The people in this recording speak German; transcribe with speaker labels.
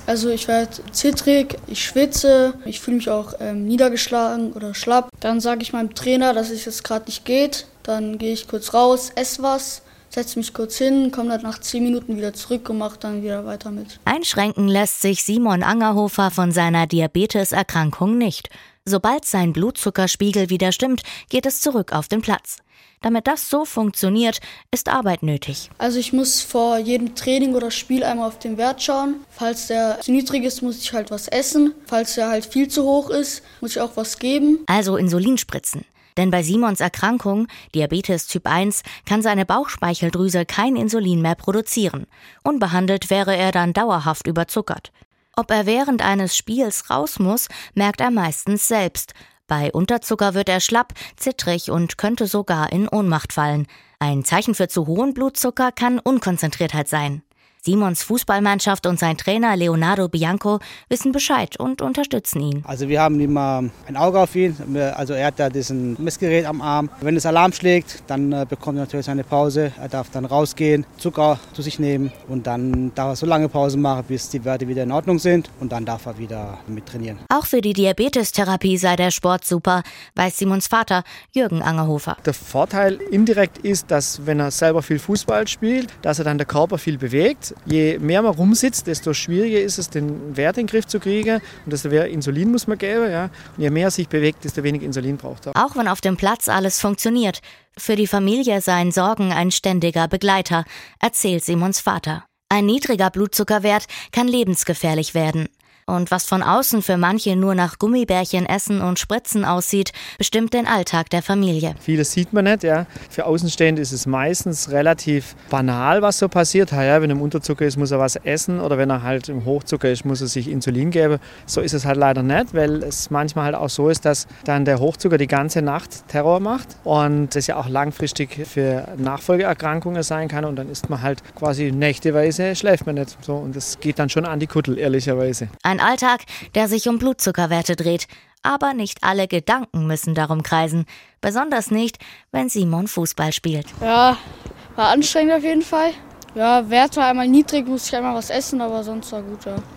Speaker 1: Also ich werde zittrig, ich schwitze, ich fühle mich auch niedergeschlagen oder schlapp. Dann sage ich meinem Trainer, dass es jetzt gerade nicht geht. Dann gehe ich kurz raus, esse was, setze mich kurz hin, komme dann nach 10 Minuten wieder zurück und mache dann wieder weiter mit.
Speaker 2: Einschränken lässt sich Simon Angerhofer von seiner Diabeteserkrankung nicht. Sobald sein Blutzuckerspiegel wieder stimmt, geht es zurück auf den Platz. Damit das so funktioniert, ist Arbeit nötig.
Speaker 1: Also ich muss vor jedem Training oder Spiel einmal auf den Wert schauen. Falls der zu niedrig ist, muss ich halt was essen. Falls der halt viel zu hoch ist, muss ich auch was geben.
Speaker 2: Also Insulin spritzen. Denn bei Simons Erkrankung, Diabetes Typ 1, kann seine Bauchspeicheldrüse kein Insulin mehr produzieren. Unbehandelt wäre er dann dauerhaft überzuckert. Ob er während eines Spiels raus muss, merkt er meistens selbst. Bei Unterzucker wird er schlapp, zittrig und könnte sogar in Ohnmacht fallen. Ein Zeichen für zu hohen Blutzucker kann Unkonzentriertheit sein. Simons Fußballmannschaft und sein Trainer Leonardo Bianco wissen Bescheid und unterstützen ihn.
Speaker 3: Also wir haben immer ein Auge auf ihn. Also er hat da diesen Messgerät am Arm. Wenn das Alarm schlägt, dann bekommt er natürlich seine Pause. Er darf dann rausgehen, Zucker zu sich nehmen und dann darf er so lange Pause machen, bis die Werte wieder in Ordnung sind und dann darf er wieder mit trainieren.
Speaker 2: Auch für die Diabetestherapie sei der Sport super, weiß Simons Vater Jürgen Angerhofer.
Speaker 4: Der Vorteil indirekt ist, dass wenn er selber viel Fußball spielt, dass er dann der Körper viel bewegt. Je mehr man rumsitzt, desto schwieriger ist es, den Wert in den Griff zu kriegen. Und desto mehr Insulin muss man geben. Ja. Und je mehr er sich bewegt, desto weniger Insulin braucht er.
Speaker 2: Auch wenn auf dem Platz alles funktioniert. Für die Familie seien Sorgen ein ständiger Begleiter, erzählt Simons Vater. Ein niedriger Blutzuckerwert kann lebensgefährlich werden. Und was von außen für manche nur nach Gummibärchen essen und Spritzen aussieht, bestimmt den Alltag der Familie.
Speaker 4: Vieles sieht man nicht. Ja. Für Außenstehende ist es meistens relativ banal, was so passiert. Ja, wenn er im Unterzucker ist, muss er was essen. Oder wenn er halt im Hochzucker ist, muss er sich Insulin geben. So ist es halt leider nicht, weil es manchmal halt auch so ist, dass dann der Hochzucker die ganze Nacht Terror macht. Und das ja auch langfristig für Nachfolgeerkrankungen sein kann. Und dann ist man halt quasi nächteweise, schläft man nicht. So, und das geht dann schon an die Kuttel, ehrlicherweise.
Speaker 2: Ein Alltag, der sich um Blutzuckerwerte dreht. Aber nicht alle Gedanken müssen darum kreisen. Besonders nicht, wenn Simon Fußball spielt.
Speaker 1: Ja, war anstrengend auf jeden Fall. Ja, Wert war einmal niedrig, musste ich einmal was essen, aber sonst war gut, ja.